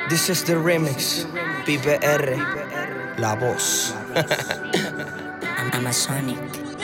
This is the remix. Pipe R, la voz. Amazonic.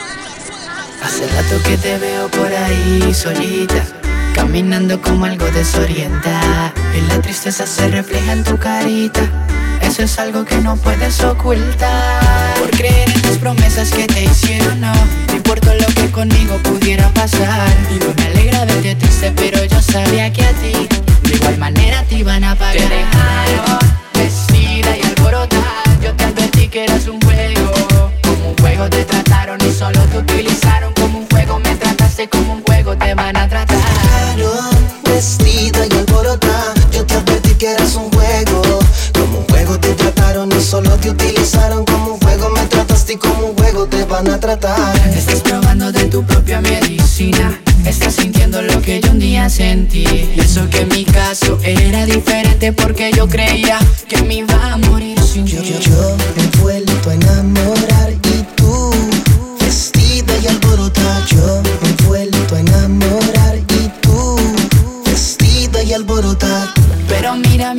Hace rato que te veo por ahí solita, caminando como algo desorientada, y la tristeza se refleja en tu carita. Eso es algo que no puedes ocultar. Por creer en las promesas que te hicieron, no importa lo que conmigo pudiera pasar. Y no me alegra verte triste, pero yo sabía que a ti de igual manera te iban a pagar. Te dejaron vestida y alborotada. Yo te advertí que eras un juego. Como un juego te trataron y solo te utilizaron. Como un juego me trataste, como un juego te van a tratar. Te dejaron vestida y alborotada. Yo te advertí que eras un juego. Como un juego te trataron y solo te utilizaron. Como un juego me trataste y como un juego te van a tratar. Estás probando de tu propia medicina. Estás sintiendo lo que yo un día sentí. Y eso que en mi caso era diferente, porque yo creía que me iba a morir sin ti. Yo me he vuelto a enamorar y tú vestida y alborotada. Yo me he vuelto a enamorar y tú vestida y alborotada. Pero mírame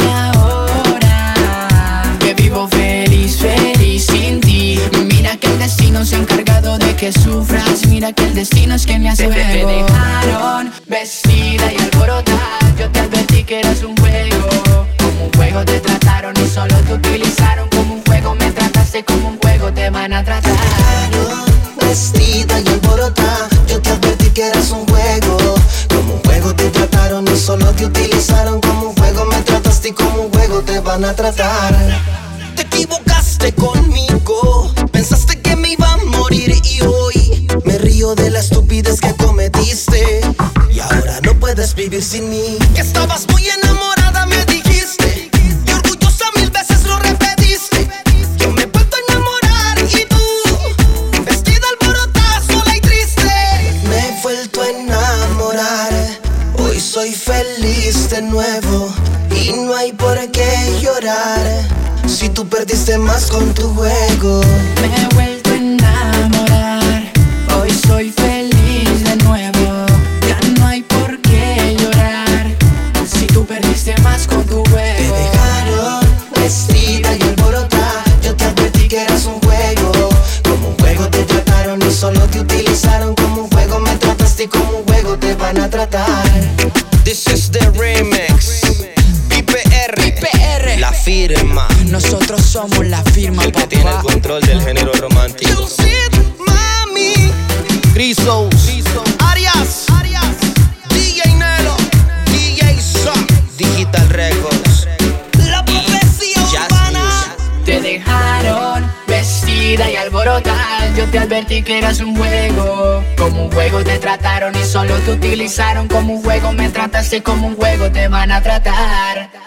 ahora, que vivo feliz, feliz sin ti. Mira que el destino se ha encargado de que sufras. Mira que el destino es quien me hace juego. Te dejaron vestida y alborotada. Yo te advertí que eras un juego. Como un juego te trataron y solo te utilizaron. Como un juego me trataste, como un juego te van a tratar. Te dejaron vestida y alborotada. Yo te advertí que eras un juego. Como un juego te trataron y solo te utilizaron. Como un juego me trataste y como un juego te van a tratar. Te equivocaste conmigo, pensaste que me iba a morir y hoy me río de la estupidez que cometiste. Y ahora no puedes vivir sin mí. Que estabas muy enamorada, me dijiste, y orgullosa 1000 veces lo repetiste. Yo me he vuelto a enamorar y tú, vestida alborotada, sola y triste. Me he vuelto a enamorar, hoy soy feliz de nuevo y no hay por qué llorar. Si tú perdiste más con tu juego. Me he vuelto a enamorar, hoy soy feliz de nuevo. Ya no hay por qué llorar, si tú perdiste más con tu juego. Te dejaron vestida y alborotada. Yo te advertí que eras un juego. Como un juego te trataron y solo te utilizaron. Como un juego me trataste y como un juego te van a tratar. This is the remix. Pipe R, la firma. Nosotros somos la firma, El que papá. tiene el control del género romántico. Lucid, mami, Grisos, Arias, DJ Nelo, DJ Sam, Digital Records. la profecía Jazz urbana. Music. Te dejaron vestida y alborotada. Yo te advertí que eras un juego. Como un juego te trataron y solo te utilizaron. Como un juego me trataste, como un juego te van a tratar.